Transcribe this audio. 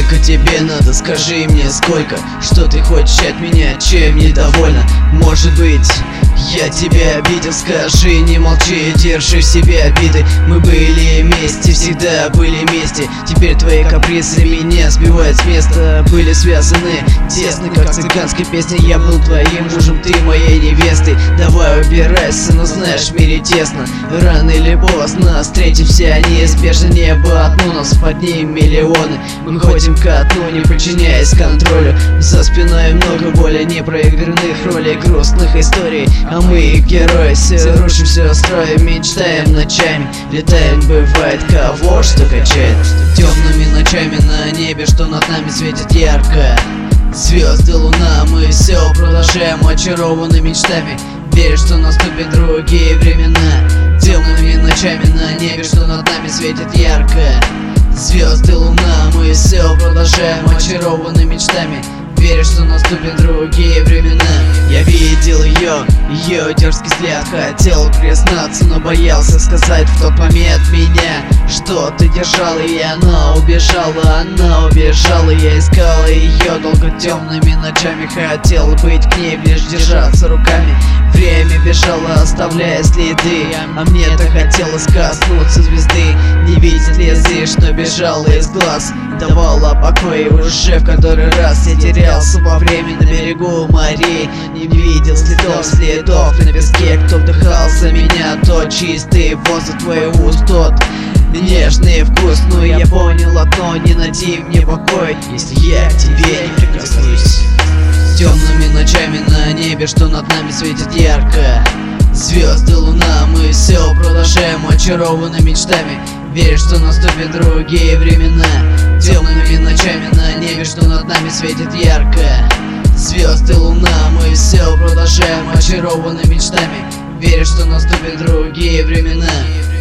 Сколько тебе надо, скажи мне сколько. Что ты хочешь от меня, чем недовольна? Может быть, я тебя обидел, скажи, не молчи, держи в себе обиды. Мы были вместе, всегда были вместе. Теперь твои капризы меня сбивают с места. Были связаны тесно, как цыганская песня. Я был твоим мужем, ты моей невестой. Давай убирайся, но знаешь, в мире тесно. Рано или поздно встретимся неизбежно. Небо одно, нас под ним миллионы. Мы ходим ко дну, не подчиняясь контролю. За спиной много более непроигранных ролей, грустных историй. А мы герои, все рушим, все строим, мечтаем ночами. Летаем, бывает кого что качает. Темными ночами на небе, что над нами светит ярко. Звезды, луна, мы все продолжаем, очарованы мечтами. Веришь, что наступят другие времена. Темными ночами на небе, что над нами светит ярко. Звезды, луна, мы все продолжаем, очарованы мечтами. Веришь, что наступят другие времена. Я видел ее дерзкий взгляд. Хотел признаться, но боялся сказать в тот момент меня. Что ты держала, и она убежала. Я искал ее долго темными ночами. Хотел быть к ней ближе, держаться руками. Время бежало, оставляя следы. А мне так хотелось коснуться звезды. Не видит лезвие, что бежало из глаз. Давала покой уже в который раз. Я терялся во времени на берегу морей. Не видел следов на песке. Кто вдыхал за меня, тот чистый воздух твоих уст, тот нежный вкус. Но я понял одно: не найти мне покой, если я к тебе не прикоснусь. Темными ночами на небе, что над нами светит ярко. Звезды, луна, мы все продолжаем, очарованы мечтами. Веришь, что наступят другие времена. Темными ночами на небе, что над нами светит ярко. Звезды, луна, мы все продолжаем, очарованы мечтами. Веришь, что наступят другие времена.